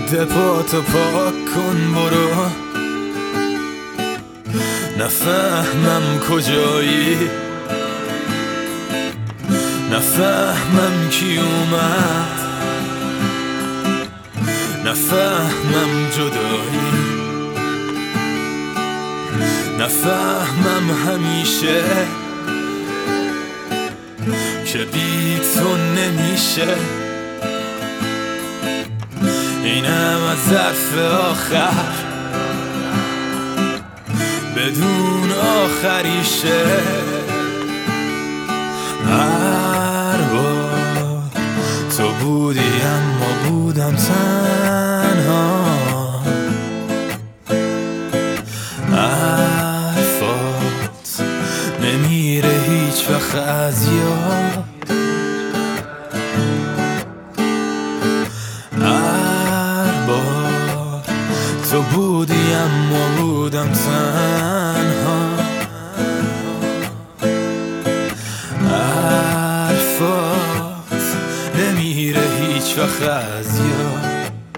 رد پاتو پاک کن برو، نفهمم کجایی، نفهمم کی اومد، نفهمم جدایی، نفهمم همیشه که بی تو نمیشه. اینم از ظرف آخر بدون آخریشه. هر بار تو بودی اما بودم تنها، حرفات نمیره هیچ وقت از یاد. هر بار تو بودی اما بودم تنها، حرفات نمیره هیچ وقت از یاد.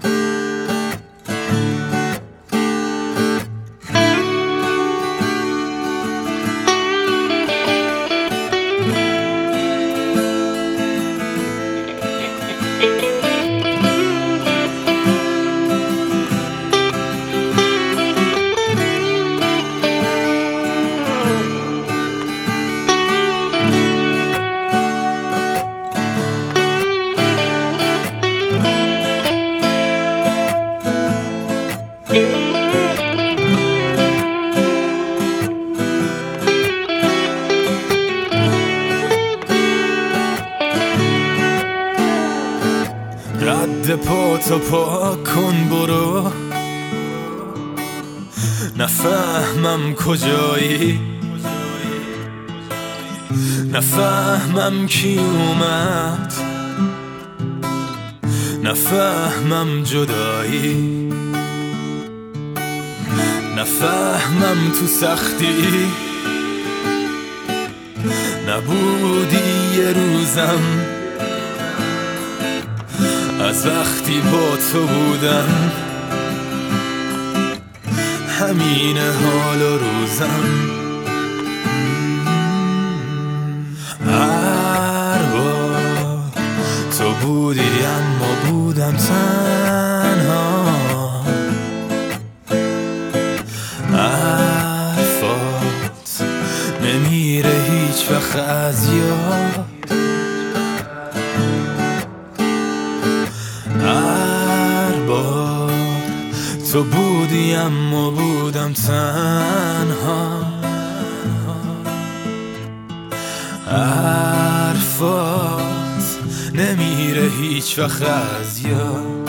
رد پاتو پاک کن برو، نفهمم کجایی، نفهمم کی اومد، نفهمم جدایی، نفهمم تو سختی نبودی یه روزم، از وقتی با تو بودم همین حال و روزم. هر بار تو بودی اما بودم تنها، حرفات نمیره هیچ وقت از یاد. هر بار تو بودی اما بودم تنها، حرفات نمیره هیچ وقت از یاد.